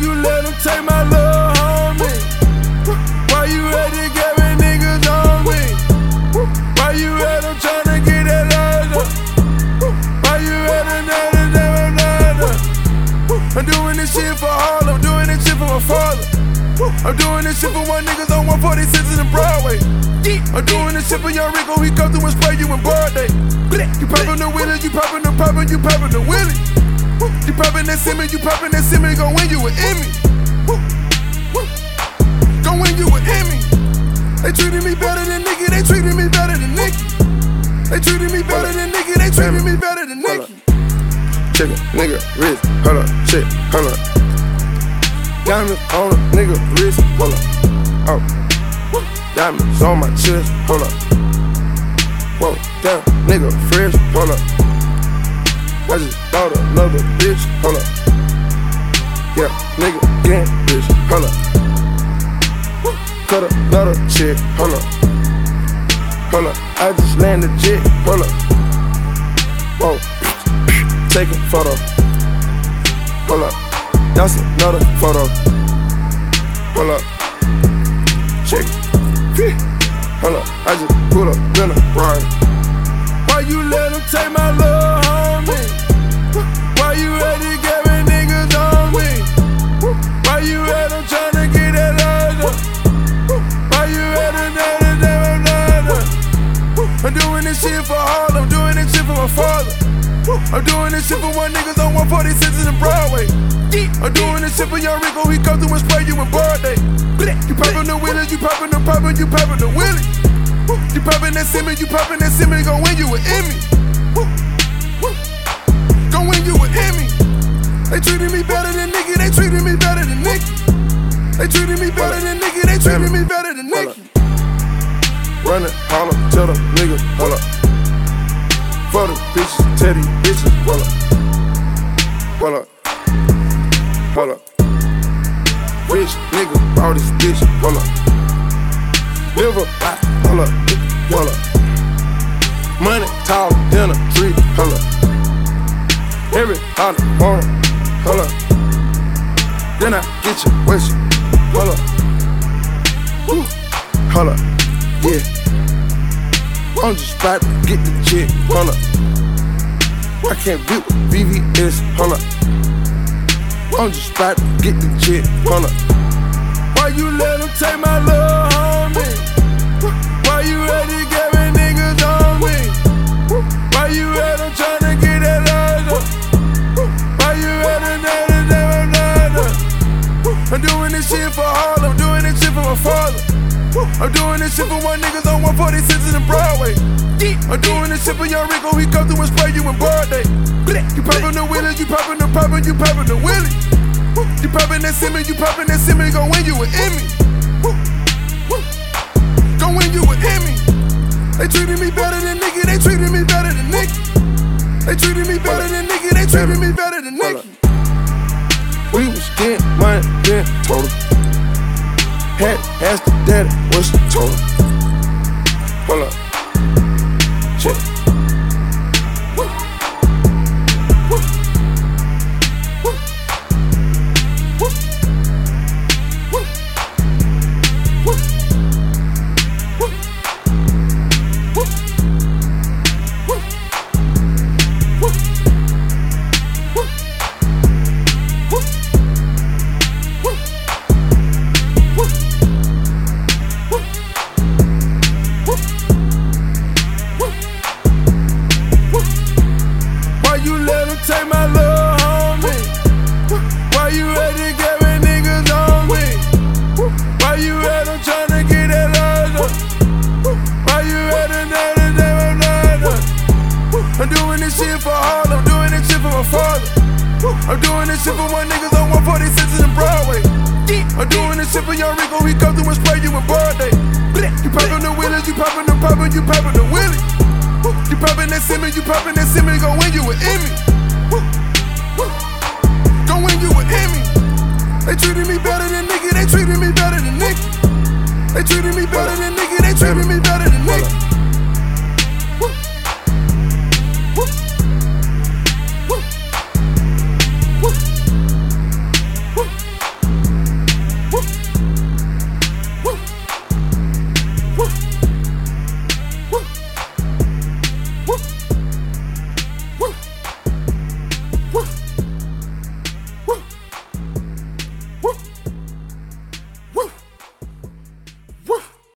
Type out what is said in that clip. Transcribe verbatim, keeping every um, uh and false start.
you let them take my love, homie? Why you ready to carry niggas on me? Why you ready, I'm tryna get that love? Why you ready, never, never, never? I'm doing this shit for all, I'm doing this shit for my father. I'm doing this shit for one niggas on one forty-sixes in Broadway. I'm doing this shit for young Rico, he come through and spray you in birthday. You poppin' the wheelie, you poppin' the poppin', you poppin' the wheelie. You poppin' that simmer, you poppin' that simmer, gon' win you with Emmy. Gon' win you with Emmy. They treated me better than Nicki, they treated me better than Nicki. They treated me better than Nicki, they treated me better than Nicki. Check it, nigga, wrist, hold up, shit, hold up. Diamonds on a nigga wrist, hold up. Oh, diamonds on my chest, hold up. Whoa, damn, nigga fresh, hold up. I just bought another bitch, hold up. Yeah, nigga, getting bitch, hold up. Cut another check, hold up. Hold up, I just landed jet, hold up. Whoa, taking photo, hold up. That's another photo, hold up. Check it, hold up, I just pull up in a ride. Why you let them take my love, homie? Why you ready to carry niggas on me? Why you ready, I'm tryna get that love? Why you ready, never, never, never? I'm doing this shit for all, I'm doing this shit for my father. I'm doing this shit for one niggas on one forty-sixes in Broadway. I'm doing this shit for young Rico, he come through and spray you in birthday. You poppin' the wheelie, you poppin' the poppin', you poppin' the wheelie. You poppin' that simmer, you poppin' that simmer, gon' win you with Emmy. Gon' win you with Emmy. They treated me better than Nicki, they treated me better than Nicki. They treated me better than Nicki, they treated me better than Nicki. Runnin', holler, tell them niggas, hold up. For the bitches, tell these bitches, hold up. Hold up. Hold up. Rich nigga, all this bitch, hold up. Live up, hold up, hold up. Money tall in a tree, hold up. Every dollar, want it, hold up. Then I get you wasted, hold up. Woo. Hold up, yeah. I'm just about to get the check, hold up. I can't beat with V V S, hold up. I'm just about to get the check, hold up. Why you let them take my love, homie? Why you ready to carry niggas on me? Why you ready, I'm tryna get that love? Why you ready, never, never, never? I'm doing this shit for all, I'm doing this shit for my father. I'm doing this shit for one niggas on one forty-sixes in Broadway. I'm doing this shit for young Rico, he come through and spray you in birthday. You poppin' the wheelie, you poppin' the poppin', you poppin' the wheelie. You poppin' that simmer, you poppin' that simmer, gon' win you with Emmy. Gon' win you with Emmy. They treated me better than Nicki, they treated me better than Nicki. They treated me better than Nicki, they treated me better than Nicki. We was getting money, then total. Had asked the daddy what's the total. Hold up. Check. Take my love, homie. Why you ready to carry niggas on me? Why you ready, I'm tryna get that love? Why you ready, never, never, never? I'm doing this shit for all, I'm doing this shit for my father. I'm doing this shit for one niggas on one forty-sixes in Broadway. I'm doing this shit for young Rico, he come through and spray you in birthday. You poppin' the wheelie, you poppin' the poppin', you poppin' the wheelie. You poppin' that simmer, you poppin' that simmer, gon' win you with Emmy. Gon' win you with Emmy. They treated me better than Nicki, they treated me better than Nicki. They treated me better than Nicki, they treated me better than Nicki.